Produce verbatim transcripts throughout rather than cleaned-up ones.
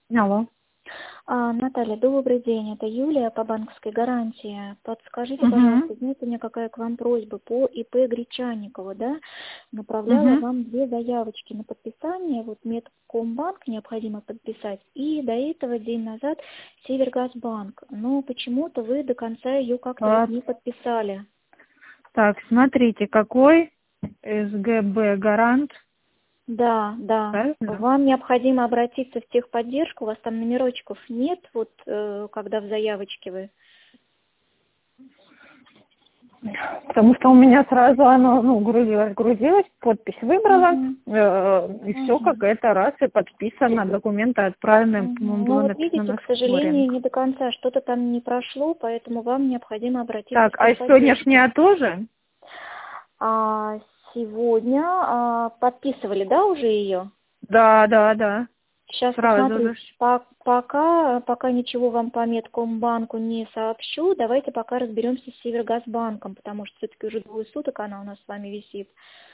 Алло. А, Наталья, добрый день. Это Юлия по банковской гарантии. Подскажите, Угу. пожалуйста, знаете, у меня какая к вам просьба по ИП Гречанникову, да? Направляла Угу. вам две заявочки на подписание. Вот Медкомбанк необходимо подписать. И до этого день назад Севергазбанк. Но почему-то вы до конца ее как-то вот Вот. не подписали. Так, смотрите, какой СГБ гарант, Да, да. правильно? Вам необходимо обратиться в техподдержку. У вас там номерочков нет, вот э, когда в заявочке вы. Потому что у меня сразу оно, ну, грузилось, грузилось, подпись выбрала, Мгм. э, и все как Мгм. это раз и подписано, документы отправлены, по-моему, Мгм. Ну было вот написано видите, на к сожалению, скоринг. не до конца что-то там не прошло, поэтому вам необходимо обратиться Так, в а техподдержку. сегодняшняя тоже? А сегодня а, подписывали, да, уже ее? Да, да, да, Сейчас сразу посмотрю. же. По- пока, пока ничего вам по Медкомбанку не сообщу, давайте пока разберемся с Севергазбанком, потому что все-таки уже двое суток она у нас с вами висит.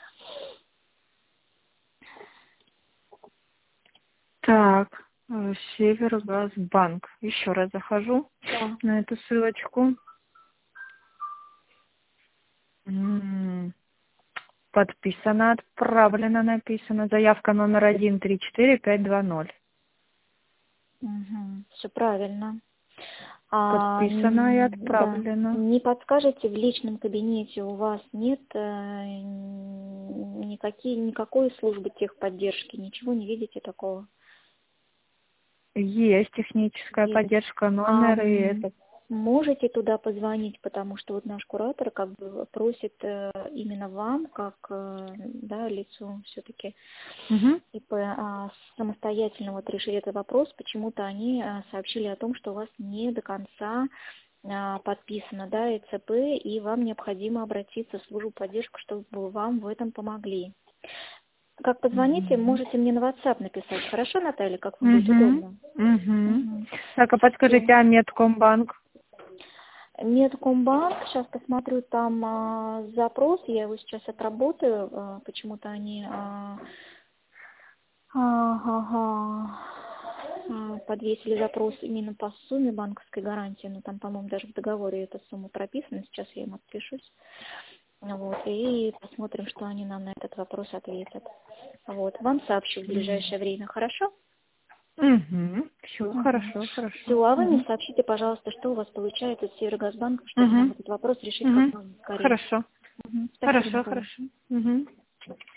Так, э, Севергазбанк. Еще раз захожу Да. на эту ссылочку. М, Подписано, отправлено, написано. Заявка номер один три четыре пять два ноль. Все правильно. А, Подписано и м, да. отправлено. Не подскажете, в личном кабинете у вас нет э, н- никакие, никакой службы техподдержки, ничего не видите такого? Есть техническая Есть. поддержка, А номер и м, это. можете туда позвонить, потому что вот наш куратор как бы просит э, именно вам, как э, да, лицу все-таки Угу. ИП, а, самостоятельно вот решить этот вопрос. Почему-то они а, сообщили о том, что у вас не до конца а, подписано, да, ЭЦП, и вам необходимо обратиться в службу поддержки, чтобы вам в этом помогли. Как позвоните, Угу. можете мне на WhatsApp написать. Хорошо, Наталья, как вам будет Угу. удобно? Угу. Угу. Так, а подскажите, а Медкомбанк? Медкомбанк, сейчас посмотрю там а, запрос, я его сейчас отработаю, а, почему-то они а, ага, а, подвесили запрос именно по сумме банковской гарантии, но там, по-моему, даже в договоре эта сумма прописана, сейчас я им отпишусь, вот, и посмотрим, что они нам на этот вопрос ответят. Вот, вам сообщу в ближайшее время, хорошо? Угу. Все, Угу. хорошо, хорошо. Все, а вы мне Угу. сообщите, пожалуйста, что у вас получается с Северогазбанком, чтобы нам Угу. этот вопрос решить как Угу. можно скорее. Хорошо. Мгм. Спасибо, Хорошо, Наталья. хорошо. Угу.